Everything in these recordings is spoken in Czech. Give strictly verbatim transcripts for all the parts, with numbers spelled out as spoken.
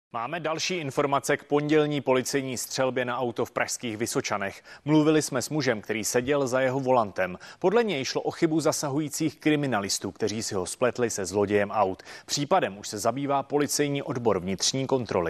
Máme další informace k pondělní policejní střelbě na auto v pražských Vysočanech. Mluvili jsme s mužem, který seděl za jeho volantem. Podle něj šlo o chybu zasahujících kriminalistů, kteří si ho spletli se zlodějem aut. Případem už se zabývá policejní odbor vnitřní kontroly.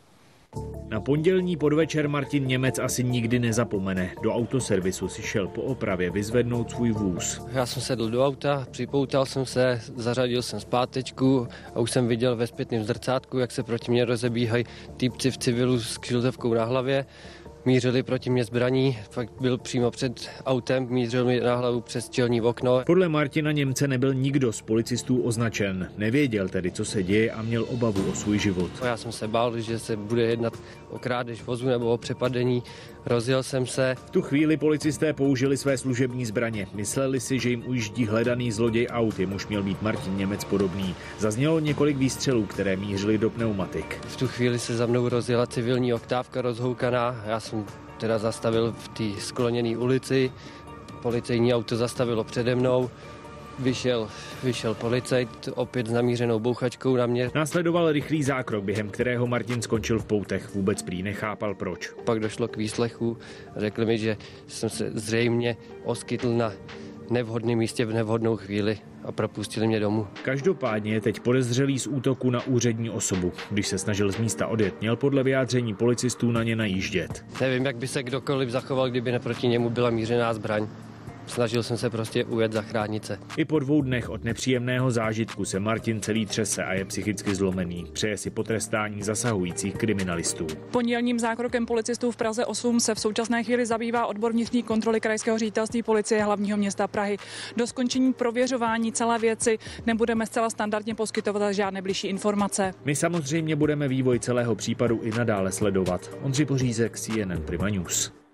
Na pondělní podvečer Martin Němec asi nikdy nezapomene. Do autoservisu si šel po opravě vyzvednout svůj vůz. Já jsem sedl do auta, připoutal jsem se, zařadil jsem zpátečku a už jsem viděl ve zpětném zrcátku, jak se proti mě rozebíhají týpci v civilu s kšiltovkou na hlavě. Mířili proti mě zbraní, fakt byl přímo před autem, mířil mi na hlavu přes čelní okno. Podle Martina Němce nebyl nikdo z policistů označen. Nevěděl tedy, co se děje a měl obavu o svůj život. Já jsem se bál, že se bude jednat o krádež vozu nebo o přepadení. Rozjel jsem se. V tu chvíli policisté použili své služební zbraně. Mysleli si, že jim ujíždí hledaný zloděj aut, jemuž měl být Martin Němec podobný. Zaznělo několik výstřelů, které mířily do pneumatik. V tu chvíli se za mnou rozjela civilní oktávka rozhoukaná. Já jsem teda zastavil v té skloněné ulici. Policejní auto zastavilo přede mnou. Vyšel, vyšel policajt, opět s namířenou bouchačkou na mě. Následoval rychlý zákrok, během kterého Martin skončil v poutech. Vůbec prý nechápal proč. Pak došlo k výslechu. Řekli mi, že jsem se zřejmě oskytl na nevhodném místě v nevhodnou chvíli a propustili mě domů. Každopádně je teď podezřelý z útoku na úřední osobu. Když se snažil z místa odjet, měl podle vyjádření policistů na ně najíždět. Nevím, jak by se kdokoliv zachoval, kdyby naproti němu byla mířená zbraň. Snažil jsem se prostě ujet, zachránit se. I po dvou dnech od nepříjemného zážitku se Martin celý třese a je psychicky zlomený. Přeje si potrestání zasahujících kriminalistů. Pondělním zákrokem policistů v Praze osm se v současné chvíli zabývá odbor vnitřní kontroly Krajského ředitelství policie hlavního města Prahy. Do skončení prověřování celé věci nebudeme zcela standardně poskytovat žádné bližší informace. My samozřejmě budeme vývoj celého případu i nadále sledovat. Ondřej Pořízek, C N N Prima News.